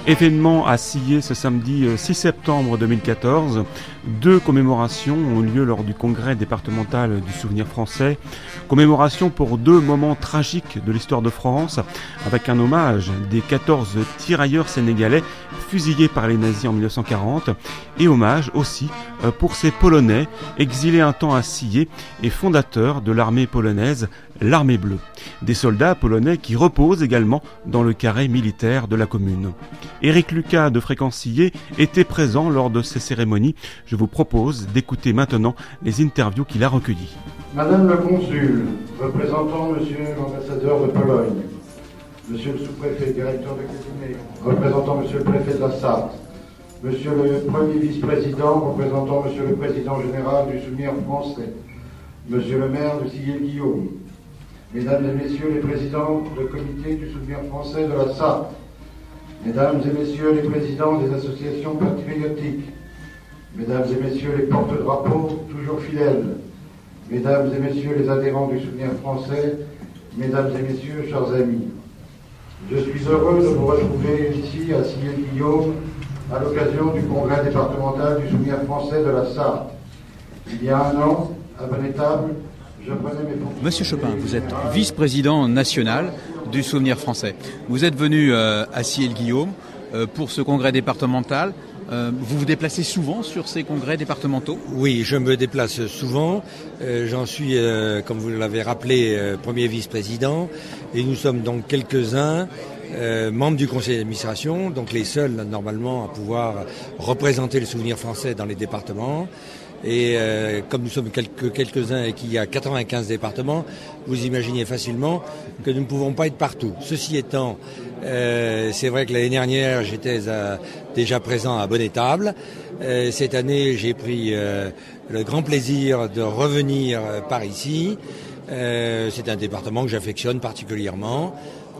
Événement à Sillé ce samedi 6 septembre 2014. 2 commémorations ont lieu lors du congrès départemental du souvenir français. Commémoration pour 2 moments tragiques de l'histoire de France, avec un hommage des 14 tirailleurs sénégalais fusillés par les nazis en 1940, et hommage aussi pour ces Polonais exilés un temps à Sillé et fondateurs de l'armée polonaise, l'armée bleue. Des soldats polonais qui reposent également dans le carré militaire de la commune. Éric Lucas de Fréquence Sillé était présent lors de ces cérémonies. Je vous propose d'écouter maintenant les interviews qu'il a recueillies. Madame le consul, représentant monsieur l'ambassadeur de Pologne, monsieur le sous-préfet, directeur de cabinet, représentant monsieur le préfet de la Sarthe, monsieur le premier vice-président, représentant monsieur le président général du souvenir français, monsieur le maire de Sillé-Guillaume, mesdames et messieurs les présidents de comité du souvenir français de la Sarthe, mesdames et messieurs les présidents des associations patriotiques, mesdames et messieurs les porte-drapeaux toujours fidèles, mesdames et messieurs les adhérents du souvenir français, mesdames et messieurs, chers amis, je suis heureux de vous retrouver ici à Sillé-Guillaume à l'occasion du congrès départemental du souvenir français de la Sarthe. Il y a un an, à Bonnétable, je prenais mes fonctions... Monsieur Chopin, vous êtes vice-président national du souvenir français. Vous êtes venu à Sillé-Guillaume pour ce congrès départemental. Vous vous déplacez souvent sur ces congrès départementaux ? Oui, je me déplace souvent. J'en suis, comme vous l'avez rappelé, premier vice-président. Et nous sommes donc quelques-uns membres du conseil d'administration, donc les seuls normalement à pouvoir représenter le souvenir français dans les départements. Et comme nous sommes quelques-uns et qu'il y a 95 départements, vous imaginez facilement que nous ne pouvons pas être partout. Ceci étant, c'est vrai que l'année dernière, j'étais déjà présent à Bonnétable. Cette année, j'ai pris le grand plaisir de revenir par ici. C'est un département que j'affectionne particulièrement.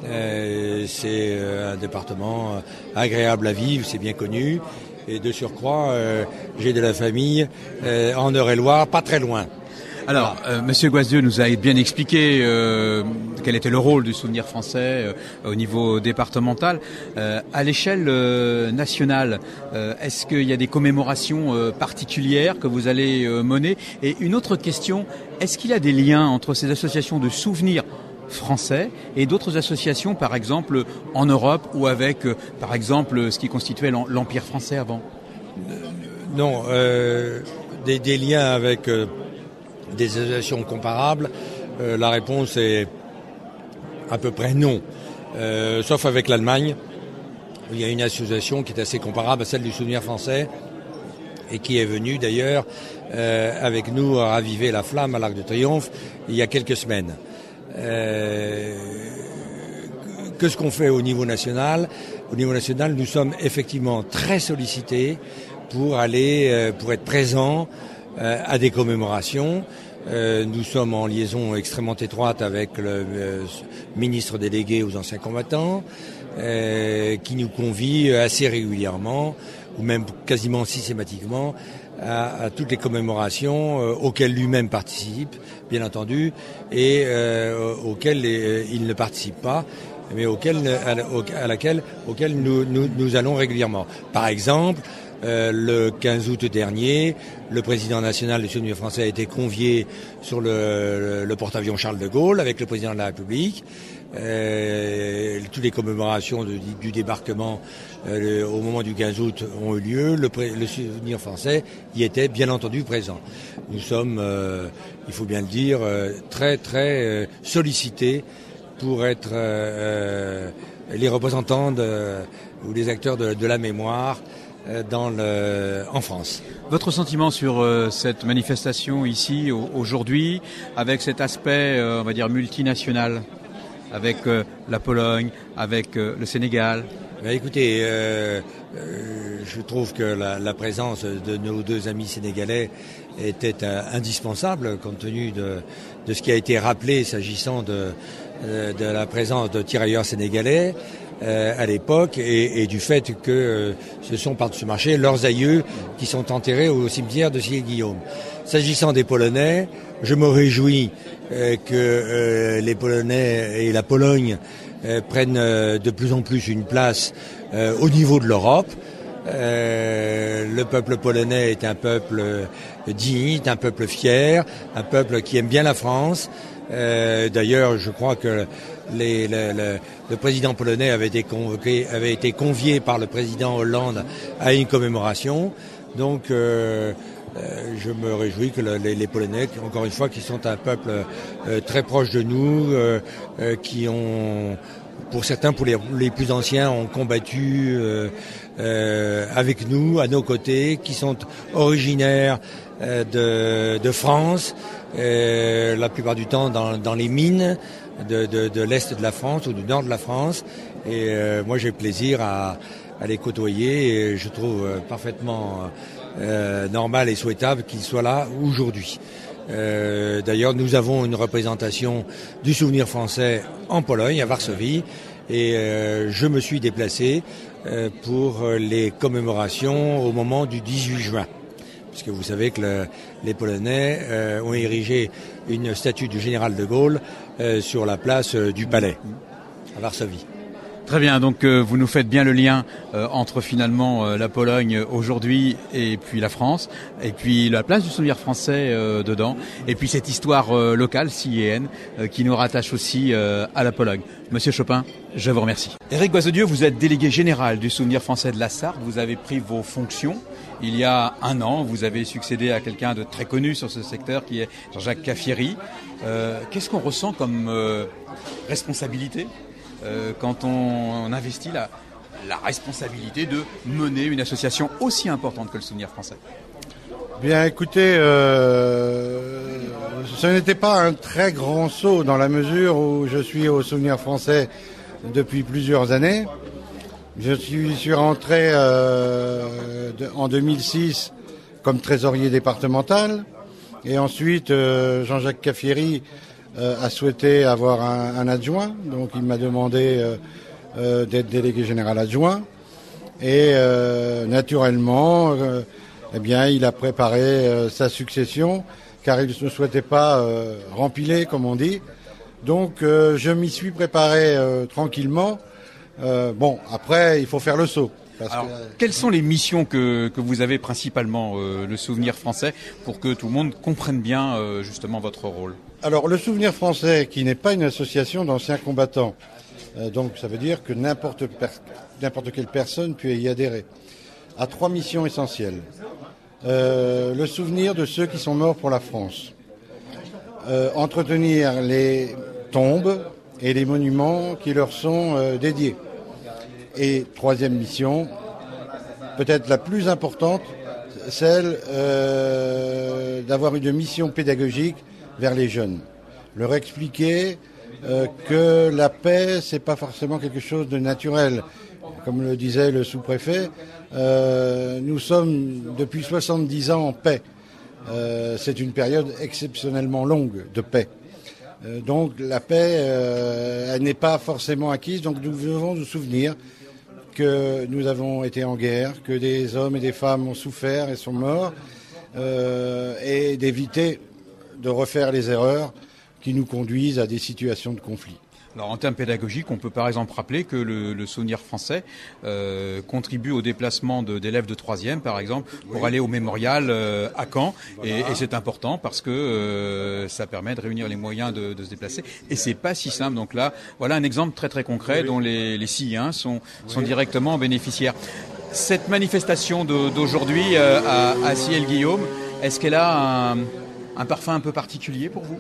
C'est un département agréable à vivre, c'est bien connu. Et de surcroît, j'ai de la famille en Eure-et-Loire, pas très loin. Alors, Monsieur Goisieux nous a bien expliqué quel était le rôle du souvenir français au niveau départemental. À l'échelle nationale, est-ce qu'il y a des commémorations particulières que vous allez mener ? Et une autre question, est-ce qu'il y a des liens entre ces associations de souvenirs français et d'autres associations, par exemple en Europe ou avec, par exemple, ce qui constituait l'Empire français avant ? Non, des liens avec des associations comparables, la réponse est à peu près non, sauf avec l'Allemagne. Il y a une association qui est assez comparable à celle du souvenir français et qui est venue d'ailleurs avec nous raviver la flamme à l'Arc de Triomphe il y a quelques semaines. Qu'est-ce qu'on fait au niveau national ? Au niveau national, nous sommes effectivement très sollicités pour être présents à des commémorations. Nous sommes en liaison extrêmement étroite avec le ministre délégué aux anciens combattants, qui nous convie assez régulièrement, ou même quasiment systématiquement, à toutes les commémorations auxquelles lui-même participe, bien entendu, et auxquelles il ne participe pas, mais auxquelles nous allons régulièrement. Par exemple, le 15 août dernier, le président national du souvenir français a été convié sur le porte-avions Charles de Gaulle avec le président de la République. Toutes les commémorations du débarquement au moment du 15 août ont eu lieu. Le souvenir français y était bien entendu présent. Nous sommes, il faut bien le dire, très très sollicités pour être les représentants ou les acteurs de la mémoire en France. Votre sentiment sur cette manifestation ici aujourd'hui, avec cet aspect, on va dire, multinational, avec la Pologne, avec le Sénégal? Écoutez, je trouve que la présence de nos deux amis sénégalais était indispensable compte tenu de ce qui a été rappelé s'agissant de la présence de tirailleurs sénégalais à l'époque et du fait que ce sont par-dessus marché leurs aïeux qui sont enterrés au cimetière de Sillé-Guillaume. S'agissant des Polonais, je me réjouis que les Polonais et la Pologne prennent de plus en plus une place au niveau de l'Europe. Le peuple polonais est un peuple digne, un peuple fier, un peuple qui aime bien la France. D'ailleurs, je crois que le président polonais avait été convié par le président Hollande à une commémoration. Donc, je me réjouis que les Polonais, encore une fois, qui sont un peuple très proche de nous, qui ont, pour certains, pour les plus anciens, ont combattu avec nous, à nos côtés, qui sont originaires de France, la plupart du temps dans les mines de l'Est de la France ou du Nord de la France. Et moi, j'ai plaisir à les côtoyer et je trouve parfaitement normal et souhaitable qu'ils soient là aujourd'hui. D'ailleurs, nous avons une représentation du Souvenir français en Pologne, à Varsovie, et je me suis déplacé pour les commémorations au moment du 18 juin. Puisque vous savez que les Polonais ont érigé une statue du général de Gaulle sur la place du Palais, à Varsovie. Très bien, donc vous nous faites bien le lien entre finalement la Pologne aujourd'hui et puis la France, et puis la place du Souvenir français dedans, et puis cette histoire locale, siéenne, qui nous rattache aussi à la Pologne. Monsieur Chopin, je vous remercie. Éric Goissedieu, vous êtes délégué général du Souvenir français de la Sarthe, vous avez pris vos fonctions. Il y a un an, vous avez succédé à quelqu'un de très connu sur ce secteur qui est Jean-Jacques Caffieri. Qu'est-ce qu'on ressent comme responsabilité quand on investit la responsabilité de mener une association aussi importante que le Souvenir français? Bien, écoutez, ce n'était pas un très grand saut dans la mesure où je suis au Souvenir français depuis plusieurs années. Je suis rentré en 2006 comme trésorier départemental et ensuite Jean-Jacques Caffieri a souhaité avoir un adjoint, donc il m'a demandé d'être délégué général adjoint et naturellement eh bien il a préparé sa succession car il ne souhaitait pas rempiler comme on dit. Donc je m'y suis préparé tranquillement. Bon, après, il faut faire le saut. Alors, quelles sont les missions que vous avez principalement, le Souvenir français, pour que tout le monde comprenne bien justement votre rôle? Alors, le Souvenir français, qui n'est pas une association d'anciens combattants, donc ça veut dire que n'importe quelle personne peut y adhérer, a 3 missions essentielles. Le souvenir de ceux qui sont morts pour la France. Entretenir les tombes et les monuments qui leur sont dédiés. Et 3e mission, peut-être la plus importante, celle d'avoir une mission pédagogique vers les jeunes. Leur expliquer que la paix, c'est pas forcément quelque chose de naturel. Comme le disait le sous-préfet, nous sommes depuis 70 ans en paix. C'est une période exceptionnellement longue de paix. Donc la paix, elle n'est pas forcément acquise, donc nous devons nous souvenir que nous avons été en guerre, que des hommes et des femmes ont souffert et sont morts, et d'éviter de refaire les erreurs qui nous conduisent à des situations de conflit. Alors en termes pédagogiques, on peut par exemple rappeler que le Souvenir français contribue au déplacement d'élèves de 3e, par exemple, pour aller au mémorial à Caen. Voilà. Et c'est important parce que ça permet de réunir les moyens de se déplacer. Et c'est pas si simple. Donc là, voilà un exemple très très concret dont les Silléens sont directement bénéficiaires. Cette manifestation d'aujourd'hui à Ciel-Guillaume, est-ce qu'elle a un parfum un peu particulier pour vous ?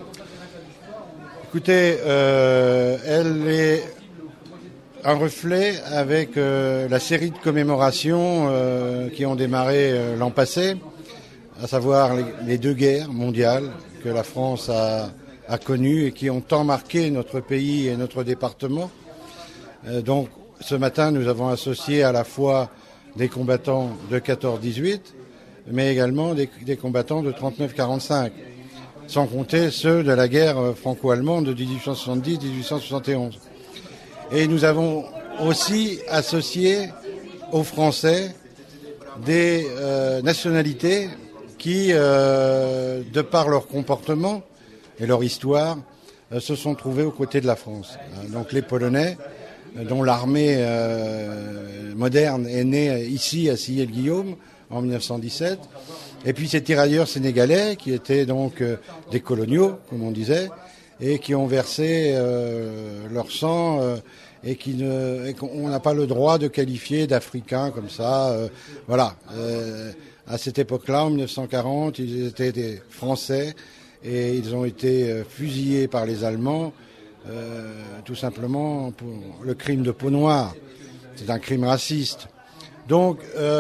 Écoutez, elle est un reflet avec la série de commémorations qui ont démarré l'an passé, à savoir les 2 guerres mondiales que la France a connues et qui ont tant marqué notre pays et notre département. Donc ce matin, nous avons associé à la fois des combattants de 14-18, mais également des combattants de 39-45. Sans compter ceux de la guerre franco-allemande de 1870-1871. Et nous avons aussi associé aux Français des nationalités qui, de par leur comportement et leur histoire, se sont trouvés aux côtés de la France. Donc les Polonais, dont l'armée moderne est née ici à Sillé-le-Guillaume en 1917, et puis ces tirailleurs sénégalais qui étaient donc des coloniaux, comme on disait, et qui ont versé leur sang et qu'on n'a pas le droit de qualifier d'Africains comme ça. Voilà. À cette époque-là, en 1940, ils étaient des Français et ils ont été fusillés par les Allemands, tout simplement pour le crime de peau noire. C'est un crime raciste. Donc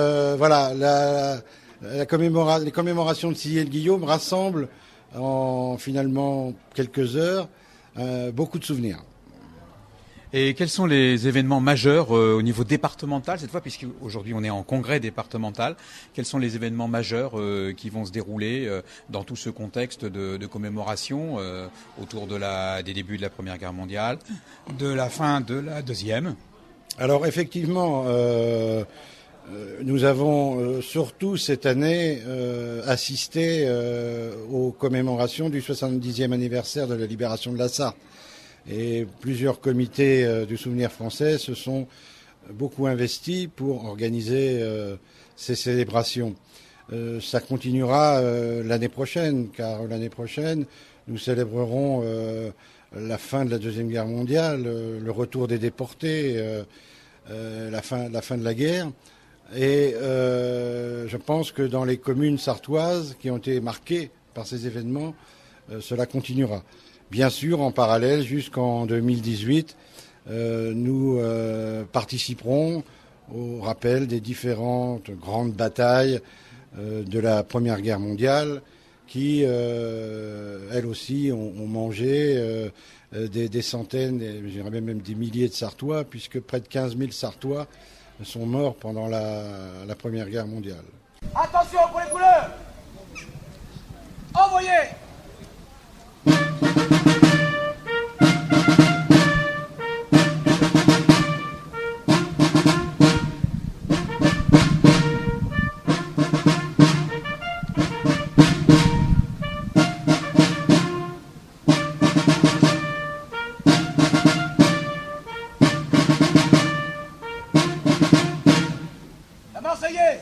voilà, les commémorations de Sillé-le-Guillaume rassemblent en finalement quelques heures beaucoup de souvenirs. Et quels sont les événements majeurs au niveau départemental cette fois, puisqu'aujourd'hui on est en congrès départemental? Quels sont les événements majeurs qui vont se dérouler dans tout ce contexte de commémoration autour des débuts de la Première Guerre mondiale, de la fin de la Deuxième? Alors effectivement, nous avons surtout cette année assisté aux commémorations du 70e anniversaire de la libération de la Sarthe. Et plusieurs comités du souvenir français se sont beaucoup investis pour organiser ces célébrations. Ça continuera l'année prochaine, car l'année prochaine, nous célébrerons la fin de la Deuxième Guerre mondiale, le retour des déportés, la fin de la guerre. Et je pense que dans les communes sartoises qui ont été marquées par ces événements, cela continuera. Bien sûr, en parallèle, jusqu'en 2018, nous participerons au rappel des différentes grandes batailles de la Première Guerre mondiale qui, elles aussi, ont mangé des centaines, je dirais même des milliers de Sartois, puisque près de 15 000 Sartois sont morts pendant la Première Guerre mondiale. Attention pour les couleurs! Envoyez! La Marseillaise!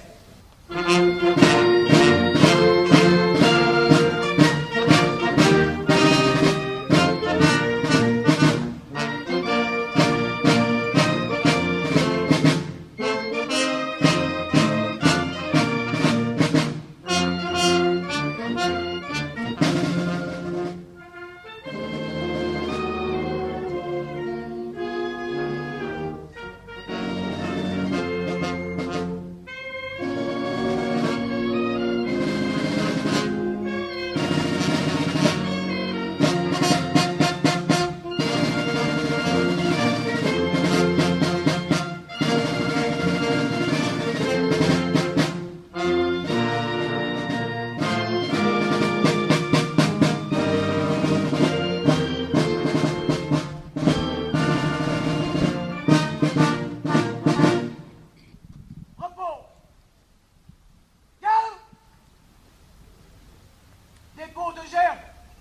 Dépôt de gerbe.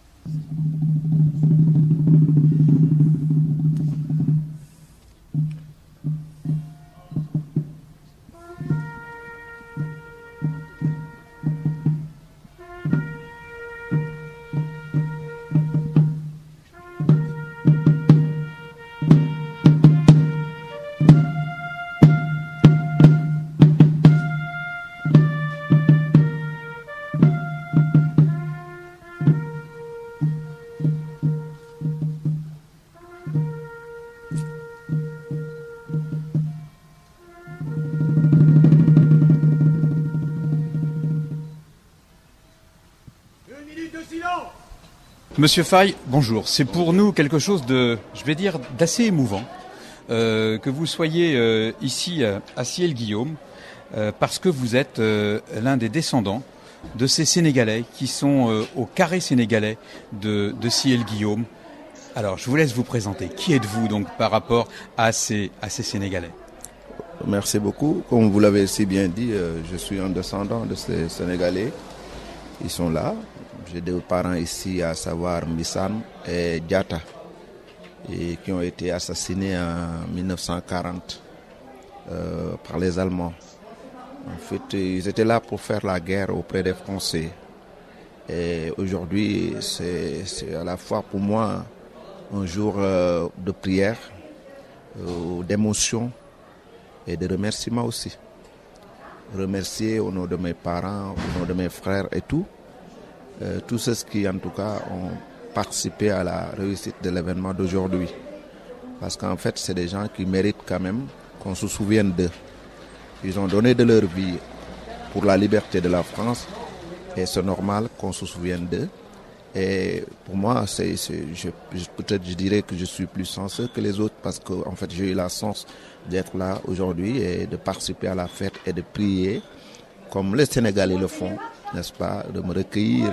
Monsieur Faye, bonjour. C'est pour nous quelque chose de, je vais dire, d'assez émouvant que vous soyez ici à Sillé-le-Guillaume parce que vous êtes l'un des descendants de ces Sénégalais qui sont au carré sénégalais de Sillé-le-Guillaume. Alors, je vous laisse vous présenter. Qui êtes-vous donc par rapport à ces Sénégalais? Merci beaucoup. Comme vous l'avez si bien dit, je suis un descendant de ces Sénégalais. Ils sont là. J'ai deux parents ici, à savoir Missane et Diatta, et qui ont été assassinés en 1940 par les Allemands. En fait, ils étaient là pour faire la guerre auprès des Français. Et aujourd'hui, c'est à la fois pour moi un jour de prière, d'émotion et de remerciement aussi. Remercier au nom de mes parents, au nom de mes frères et tous ceux qui en tout cas ont participé à la réussite de l'événement d'aujourd'hui. Parce qu'en fait, c'est des gens qui méritent quand même qu'on se souvienne d'eux. Ils ont donné de leur vie pour la liberté de la France et c'est normal qu'on se souvienne d'eux. Et pour moi, peut-être je dirais que je suis plus chanceux que les autres parce que en fait, j'ai eu la chance d'être là aujourd'hui et de participer à la fête et de prier comme les Sénégalais le font, n'est-ce pas, de me recueillir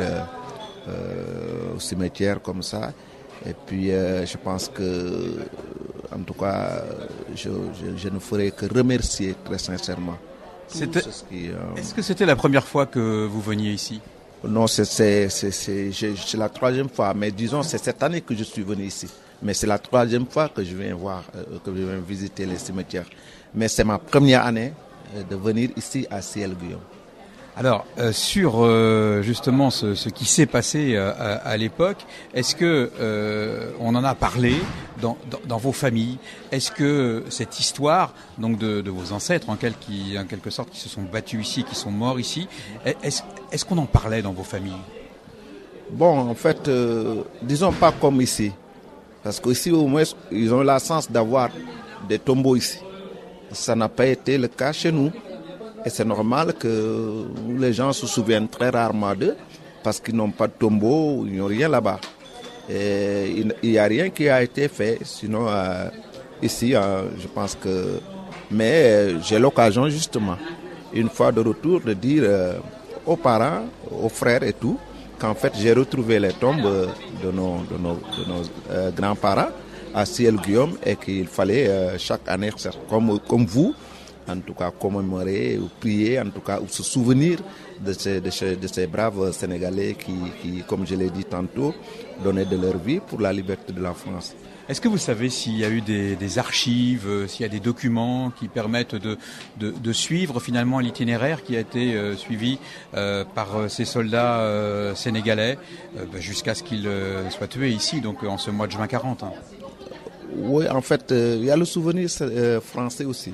au cimetière comme ça. Et puis je pense que, en tout cas, je ne ferai que remercier très sincèrement. Est-ce que c'était la première fois que vous veniez ici ? Non, c'est la troisième fois, mais disons c'est cette année que je suis venu ici. Mais c'est la troisième fois que je viens voir, que je viens visiter les cimetières. Mais c'est ma première année de venir ici à Ciel-Guillaume. Alors, sur justement ce qui s'est passé à l'époque, est-ce que on en a parlé dans vos familles ? Est-ce que cette histoire donc de vos ancêtres en quelque sorte qui se sont battus ici, qui sont morts ici, est-ce qu'on en parlait dans vos familles ? Bon, en fait, disons pas comme ici, parce qu'ici au moins ils ont la chance d'avoir des tombeaux ici. Ça n'a pas été le cas chez nous. Et c'est normal que les gens se souviennent très rarement d'eux parce qu'ils n'ont pas de tombeau, ils n'ont rien là-bas. Et il n'y a rien qui a été fait. Sinon, ici, je pense que... Mais j'ai l'occasion justement, une fois de retour, de dire aux parents, aux frères et tout, qu'en fait j'ai retrouvé les tombes de nos grands-parents à Ciel-Guillaume et qu'il fallait chaque année, comme vous, en tout cas commémorer ou prier, en tout cas ou se souvenir de ces braves Sénégalais qui, comme je l'ai dit tantôt, donnaient de leur vie pour la liberté de la France. Est-ce que vous savez s'il y a eu des archives, s'il y a des documents qui permettent de suivre finalement l'itinéraire qui a été suivi par ces soldats sénégalais jusqu'à ce qu'ils soient tués ici, donc en ce mois de juin 40 hein. Oui, en fait, il y a le souvenir français aussi.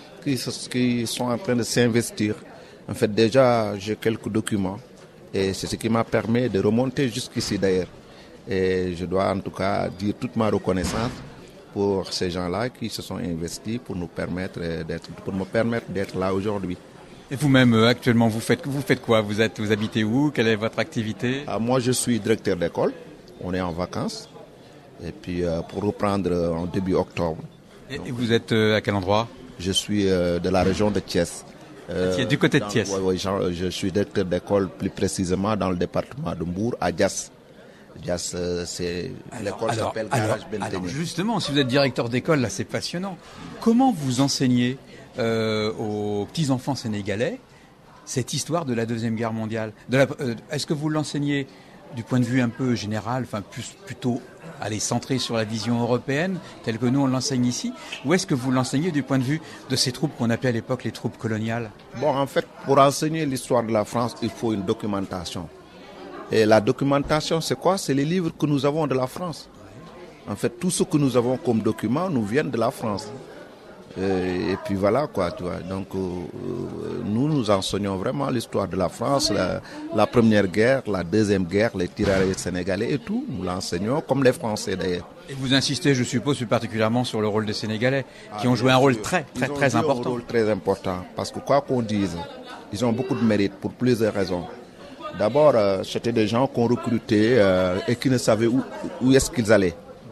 Qui sont en train de s'investir. En fait, déjà, j'ai quelques documents et c'est ce qui m'a permis de remonter jusqu'ici d'ailleurs. Et je dois en tout cas dire toute ma reconnaissance pour ces gens-là qui se sont investis pour me permettre d'être là aujourd'hui. Et vous-même, actuellement, vous faites quoi ? Vous habitez où ? Quelle est votre activité ? Moi, je suis directeur d'école. On est en vacances. Et puis, pour reprendre en début octobre. Et vous êtes à quel endroit ? Je suis de la région de Thiès. Du côté de Thiès. Oui, je suis directeur d'école plus précisément dans le département de Mbour, à Dias. Dias, c'est l'école qui s'appelle Garage Bentené. Alors justement, si vous êtes directeur d'école, là c'est passionnant. Comment vous enseignez aux petits-enfants sénégalais cette histoire de la Deuxième Guerre mondiale ? Est-ce que vous l'enseignez du point de vue un peu général, enfin plutôt centré sur la vision européenne, telle que nous on l'enseigne ici, ou est-ce que vous l'enseignez du point de vue de ces troupes qu'on appelait à l'époque les troupes coloniales ? Bon, en fait, pour enseigner l'histoire de la France, il faut une documentation. Et la documentation, c'est quoi ? C'est les livres que nous avons de la France. En fait, tout ce que nous avons comme documents nous vient de la France. Et puis voilà quoi, tu vois. Donc nous enseignons vraiment l'histoire de la France, la première guerre, la deuxième guerre, les tirailleurs sénégalais et tout. Nous l'enseignons comme les Français d'ailleurs. Et vous insistez, je suppose, plus particulièrement sur le rôle des Sénégalais, qui ont joué un rôle très important. Un rôle très important, parce que quoi qu'on dise, ils ont beaucoup de mérite pour plusieurs raisons. D'abord, c'était des gens qu'on recrutait et qui ne savaient où est-ce qu'ils allaient.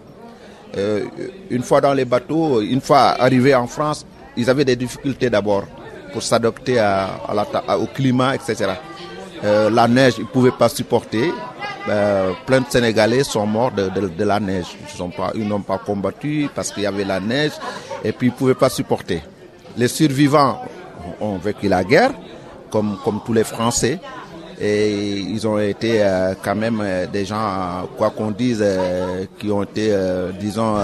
Une fois dans les bateaux, une fois arrivés en France, ils avaient des difficultés d'abord pour s'adapter au climat, etc. La neige, ils ne pouvaient pas supporter. Plein de Sénégalais sont morts de la neige. Ils n'ont pas combattu parce qu'il y avait la neige et puis ils ne pouvaient pas supporter. Les survivants ont vécu la guerre, comme tous les Français. Et ils ont été quand même des gens, quoi qu'on dise, qui ont été, disons,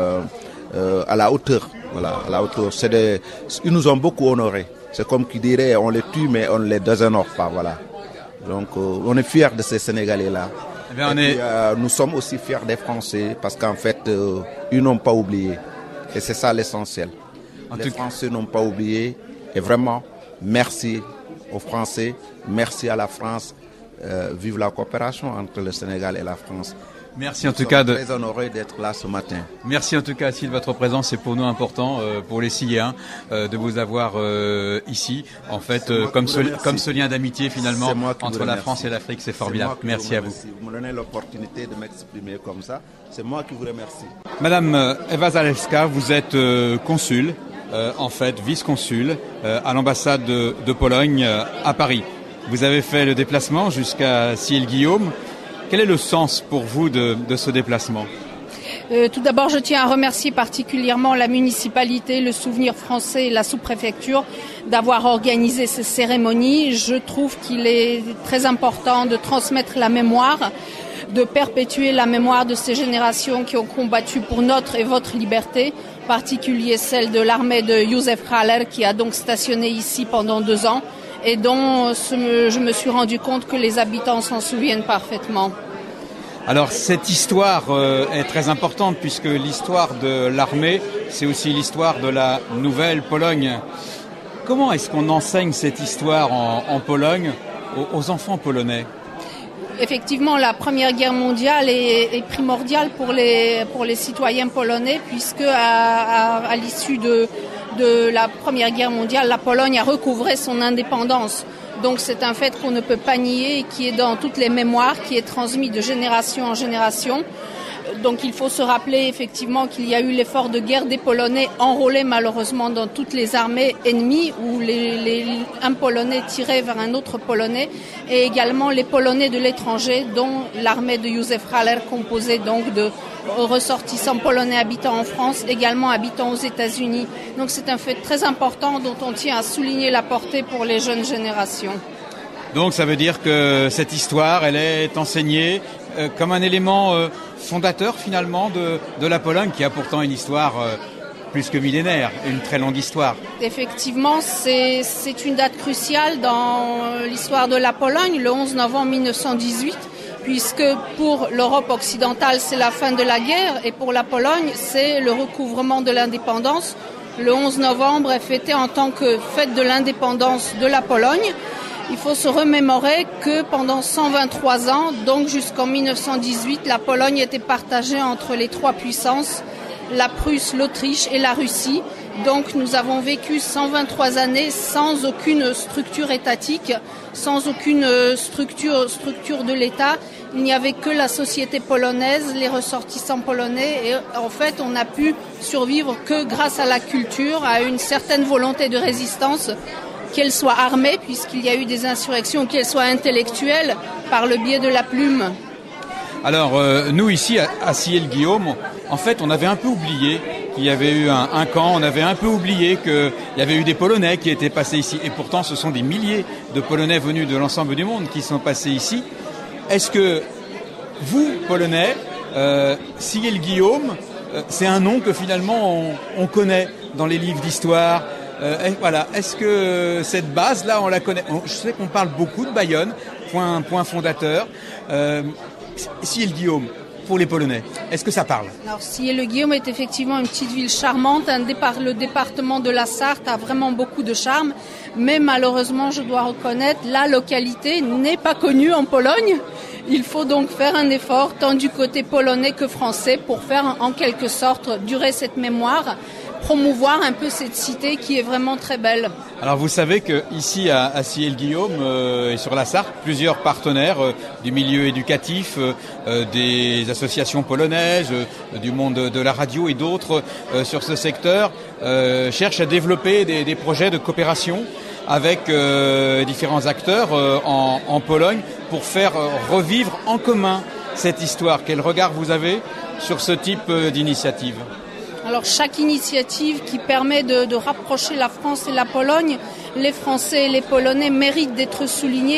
à la hauteur. Voilà, à la hauteur. Ils nous ont beaucoup honorés. C'est comme qui dirait, on les tue, mais on ne les déshonore pas. Voilà. Donc, on est fiers de ces Sénégalais-là. Eh bien, nous sommes aussi fiers des Français, parce qu'en fait, ils n'ont pas oublié. Et c'est ça l'essentiel. Les Français n'ont pas oublié. Et vraiment, merci aux Français, merci à la France. Vive la coopération entre le Sénégal et la France. Merci en tout cas de. Très honoré d'être là ce matin. Merci en tout cas, Syl, votre présence c'est pour nous important, pour les Siliens, de vous avoir ici. En fait, comme ce lien d'amitié finalement entre la France et l'Afrique, c'est formidable. Merci à vous. Vous me donnez l'opportunité de m'exprimer comme ça. C'est moi qui vous remercie. Madame Ewa Zalewska, vous êtes consul, en fait vice-consul à l'ambassade de Pologne à Paris. Vous avez fait le déplacement jusqu'à Ciel-Guillaume. Quel est le sens pour vous de ce déplacement ? Tout d'abord, je tiens à remercier particulièrement la municipalité, le Souvenir Français et la sous-préfecture d'avoir organisé ces cérémonies. Je trouve qu'il est très important de transmettre la mémoire, de perpétuer la mémoire de ces générations qui ont combattu pour notre et votre liberté, en particulier celle de l'armée de Józef Haller qui a donc stationné ici pendant 2 ans. Et dont je me suis rendu compte que les habitants s'en souviennent parfaitement. Alors cette histoire est très importante puisque l'histoire de l'armée, c'est aussi l'histoire de la nouvelle Pologne. Comment est-ce qu'on enseigne cette histoire en Pologne aux enfants polonais ? Effectivement, la Première Guerre mondiale est primordiale pour les citoyens polonais puisque à l'issue de la Première Guerre mondiale, la Pologne a recouvré son indépendance. Donc c'est un fait qu'on ne peut pas nier et qui est dans toutes les mémoires, qui est transmis de génération en génération. Donc il faut se rappeler effectivement qu'il y a eu l'effort de guerre des Polonais enrôlés malheureusement dans toutes les armées ennemies où un Polonais tirait vers un autre Polonais et également les Polonais de l'étranger dont l'armée de Józef Haller composée donc de ressortissants polonais habitant en France, également habitant aux États-Unis. Donc c'est un fait très important dont on tient à souligner la portée pour les jeunes générations. Donc ça veut dire que cette histoire, elle est enseignée comme un élément fondateur finalement de la Pologne qui a pourtant une histoire plus que millénaire, une très longue histoire. Effectivement, c'est une date cruciale dans l'histoire de la Pologne, le 11 novembre 1918, puisque pour l'Europe occidentale, c'est la fin de la guerre et pour la Pologne, c'est le recouvrement de l'indépendance. Le 11 novembre est fêté en tant que fête de l'indépendance de la Pologne. Il faut se remémorer que pendant 123 ans, donc jusqu'en 1918, la Pologne était partagée entre les 3 puissances, la Prusse, l'Autriche et la Russie. Donc nous avons vécu 123 années sans aucune structure étatique, sans aucune structure de l'État. Il n'y avait que la société polonaise, les ressortissants polonais et en fait on n'a pu survivre que grâce à la culture, à une certaine volonté de résistance, qu'elle soit armée puisqu'il y a eu des insurrections, qu'elle soit intellectuelle par le biais de la plume. Alors nous ici à Ciel-Guillaume, en fait on avait un peu oublié qu'il y avait eu un camp, on avait un peu oublié qu'il y avait eu des Polonais qui étaient passés ici et pourtant ce sont des milliers de Polonais venus de l'ensemble du monde qui sont passés ici. Est-ce que vous, Polonais, Ciel-Guillaume, c'est un nom que finalement on connaît dans les livres d'histoire? Voilà. Est-ce que cette base-là, on la connaît? Je sais qu'on parle beaucoup de Bayonne, point fondateur. Ciel-Guillaume, pour les Polonais, est-ce que ça parle? Alors, Ciel-Guillaume est effectivement une petite ville charmante. Le département de la Sarthe a vraiment beaucoup de charme. Mais malheureusement, je dois reconnaître, la localité n'est pas connue en Pologne. Il faut donc faire un effort, tant du côté polonais que français, pour faire en quelque sorte durer cette mémoire, promouvoir un peu cette cité qui est vraiment très belle. Alors vous savez qu'ici à Ciel-Guillaume et sur la Sarthe, plusieurs partenaires du milieu éducatif, des associations polonaises, du monde de la radio et d'autres sur ce secteur cherchent à développer des projets de coopération avec différents acteurs en Pologne pour faire revivre en commun cette histoire. Quel regard vous avez sur ce type d'initiative ? Alors chaque initiative qui permet de rapprocher la France et la Pologne, les Français et les Polonais méritent d'être soulignés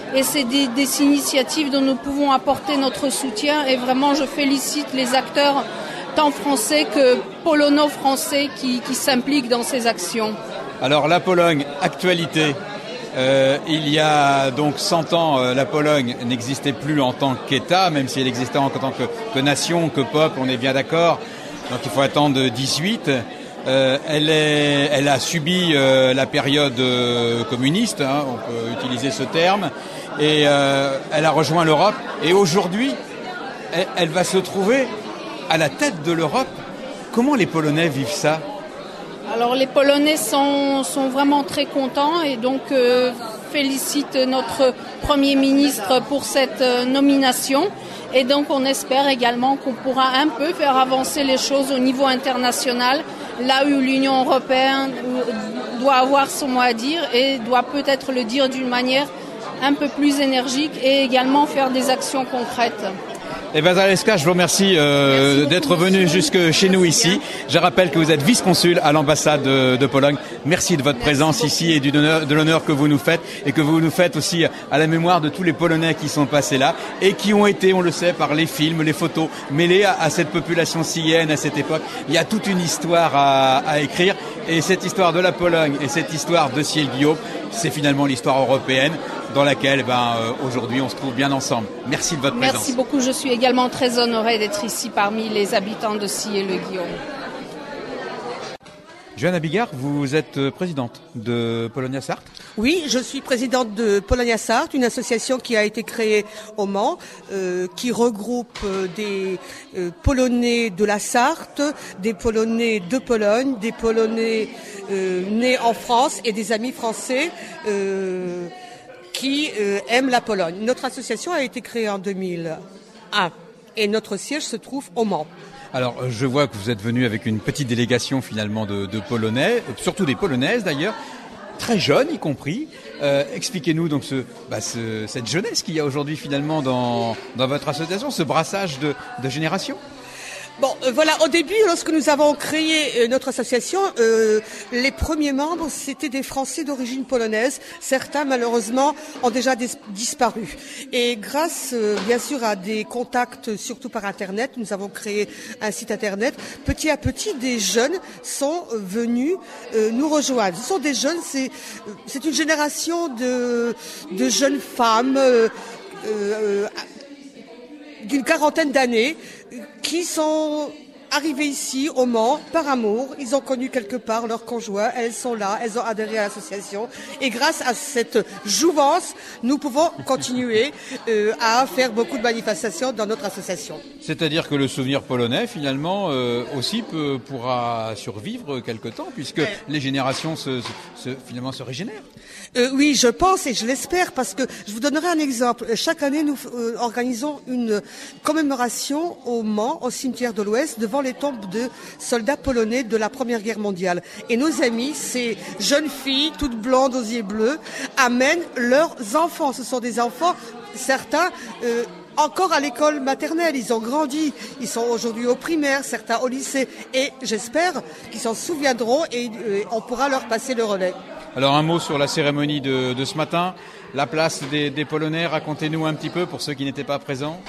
Et c'est des initiatives dont nous pouvons apporter notre soutien. Et vraiment, je félicite les acteurs, tant français que polono-français, qui s'impliquent dans ces actions. Alors la Pologne, actualité. Il y a donc 100 ans, la Pologne n'existait plus en tant qu'État, même si elle existait en tant que nation, que peuple, on est bien d'accord. Donc il faut attendre 18. Elle a subi la période communiste, on peut utiliser ce terme, et elle a rejoint l'Europe. Et aujourd'hui, elle va se trouver à la tête de l'Europe. Comment les Polonais vivent ça ? Alors les Polonais sont vraiment très contents et donc félicitent notre Premier ministre pour cette nomination. Et donc on espère également qu'on pourra un peu faire avancer les choses au niveau international, là où l'Union européenne doit avoir son mot à dire et doit peut-être le dire d'une manière un peu plus énergique et également faire des actions concrètes. Eva Zaleska, je vous remercie d'être venu jusque chez nous ici. Je rappelle que vous êtes vice-consul à l'ambassade de Pologne. Merci de votre présence ici et de l'honneur que vous nous faites et que vous nous faites aussi à la mémoire de tous les Polonais qui sont passés là et qui ont été, on le sait, par les films, les photos, mêlés à cette population sillenne à cette époque. Il y a toute une histoire à écrire et cette histoire de la Pologne et cette histoire de Ciel-Guillaume, c'est finalement l'histoire européenne dans laquelle aujourd'hui on se trouve bien ensemble. Merci de votre présence. Merci beaucoup, je suis également très honorée d'être ici parmi les habitants de Ciel-Guillaume. Johanna Bigard, vous êtes présidente de Polonia Sarthe ? Oui, je suis présidente de Polonia Sarthe, une association qui a été créée au Mans, qui regroupe des Polonais de la Sarthe, des Polonais de Pologne, des Polonais nés en France et des amis français qui aiment la Pologne. Notre association a été créée en 2001 et notre siège se trouve au Mans. Alors, je vois que vous êtes venu avec une petite délégation finalement de Polonais, surtout des Polonaises d'ailleurs, très jeunes y compris. Expliquez-nous donc cette jeunesse qu'il y a aujourd'hui finalement dans votre association, ce brassage de générations. Bon, voilà, au début, lorsque nous avons créé notre association, les premiers membres, c'était des Français d'origine polonaise. Certains, malheureusement, ont déjà disparu. Et grâce, bien sûr, à des contacts, surtout par Internet, nous avons créé un site Internet. Petit à petit, des jeunes sont venus nous rejoindre. Ce sont des jeunes, c'est une génération de jeunes femmes d'une quarantaine d'années qui sont arrivées ici au Mans par amour. Ils ont connu quelque part leur conjoint, elles sont là, elles ont adhéré à l'association et grâce à cette jouvence, nous pouvons continuer à faire beaucoup de manifestations dans notre association. C'est-à-dire que le souvenir polonais finalement aussi pourra survivre quelque temps puisque les générations finalement se régénèrent. Oui, je pense et je l'espère parce que je vous donnerai un exemple. Chaque année, nous organisons une commémoration au Mans, au cimetière de l'Ouest, devant les tombes de soldats polonais de la Première Guerre mondiale. Et nos amis, ces jeunes filles, toutes blondes aux yeux bleus, amènent leurs enfants. Ce sont des enfants, certains encore à l'école maternelle, ils ont grandi, ils sont aujourd'hui au primaire, certains au lycée. Et j'espère qu'ils s'en souviendront et on pourra leur passer le relais. Alors un mot sur la cérémonie de ce matin, la place des Polonais, racontez-nous un petit peu pour ceux qui n'étaient pas présents.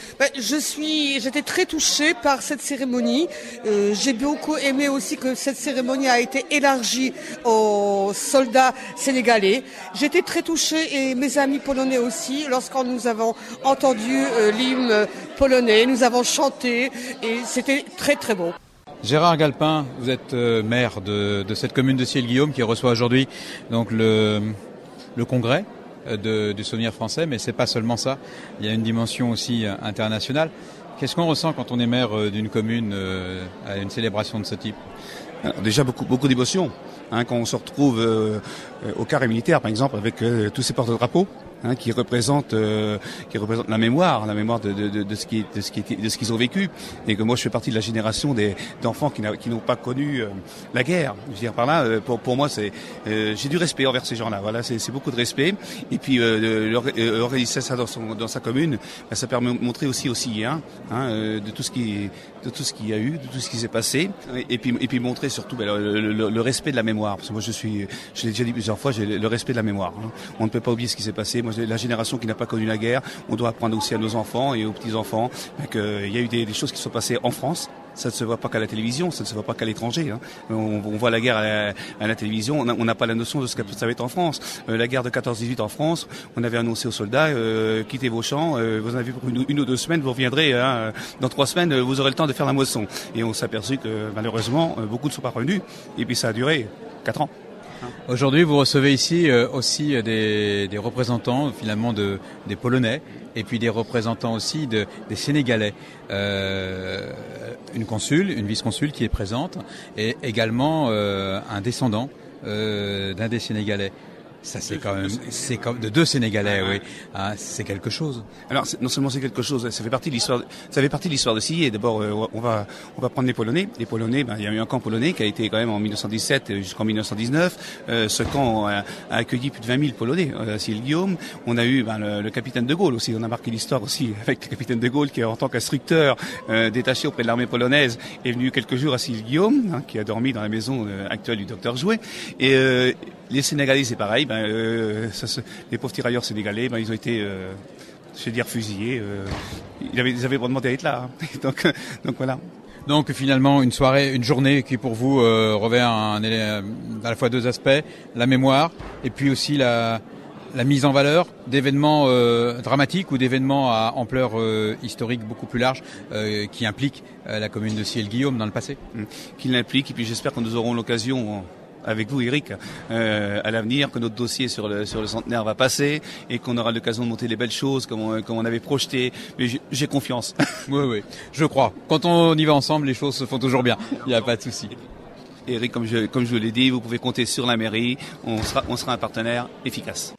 J'étais très touchée par cette cérémonie. J'ai beaucoup aimé aussi que cette cérémonie a été élargie aux soldats sénégalais. J'étais très touchée et mes amis polonais aussi lorsqu'on nous avons entendu l'hymne polonais. Nous avons chanté et c'était très très beau. Gérard Galpin, vous êtes maire de cette commune de Ciel-Guillaume qui reçoit aujourd'hui donc le congrès du souvenir français, mais c'est pas seulement ça. Il y a une dimension aussi internationale. Qu'est-ce qu'on ressent quand on est maire d'une commune à une célébration de ce type ? Alors, déjà beaucoup d'émotions. Quand on se retrouve au carré militaire, par exemple, avec tous ces porte-drapeaux. Qui représentent la mémoire de ce qu'ils ont vécu, et que moi je fais partie de la génération d'enfants qui n'ont pas connu la guerre. Je veux dire par là, pour moi j'ai du respect envers ces gens-là. Voilà, c'est beaucoup de respect. Et puis organiser ça dans sa commune, ça permet de montrer aussi de tout ce qu'il y a eu, de tout ce qui s'est passé, et puis montrer surtout le respect de la mémoire. Parce que moi je l'ai déjà dit plusieurs fois, j'ai le respect de la mémoire. On ne peut pas oublier ce qui s'est passé. Moi la génération qui n'a pas connu la guerre, on doit apprendre aussi à nos enfants et aux petits-enfants qu'il y a eu des choses qui sont passées en France. Ça ne se voit pas qu'à la télévision, ça ne se voit pas qu'à l'étranger. Hein. On voit la guerre à la télévision, on n'a pas la notion de ce que ça va être en France. La guerre de 14-18 en France, on avait annoncé aux soldats, quittez vos champs, vous en avez pour une ou 2 semaines, vous reviendrez, dans 3 semaines, vous aurez le temps de faire la moisson. Et on s'est aperçu que malheureusement, beaucoup ne sont pas revenus, et puis ça a duré 4 ans. Aujourd'hui, vous recevez ici aussi des représentants finalement des Polonais et puis des représentants aussi des Sénégalais. Une consul, une vice-consul qui est présente et également un descendant d'un des Sénégalais. Ça c'est comme de 2 Sénégalais, oui. Ah, c'est quelque chose. Alors non seulement c'est quelque chose, ça fait partie de l'histoire de Sillé. D'abord, on va prendre les Polonais. Les Polonais, il y a eu un camp polonais qui a été quand même en 1917 jusqu'en 1919. Ce camp a accueilli plus de 20 000 Polonais à Sille-Guillaume. On a eu le capitaine de Gaulle aussi. On a marqué l'histoire aussi avec le capitaine de Gaulle qui, en tant qu'instructeur détaché auprès de l'armée polonaise, est venu quelques jours à Sille-Guillaume, qui a dormi dans la maison actuelle du docteur Jouet. Et les Sénégalais, c'est pareil. Les pauvres tirailleurs sénégalais, ils ont été, fusillés. Ils avaient pas demandé à être là. Hein. Donc voilà. Donc finalement, une journée qui pour vous revêt à la fois 2 aspects, la mémoire et puis aussi la mise en valeur d'événements dramatiques ou d'événements à ampleur historique beaucoup plus large qui impliquent la commune de Sille-Guillaume dans le passé. Qui l'implique, et puis j'espère que nous aurons l'occasion avec vous, Eric, à l'avenir, que notre dossier sur le centenaire va passer et qu'on aura l'occasion de monter les belles choses comme on avait projeté. Mais j'ai confiance. Oui, je crois. Quand on y va ensemble, les choses se font toujours bien. Il n'y a pas de souci. Eric, comme je l'ai dit, vous pouvez compter sur la mairie. On sera un partenaire efficace.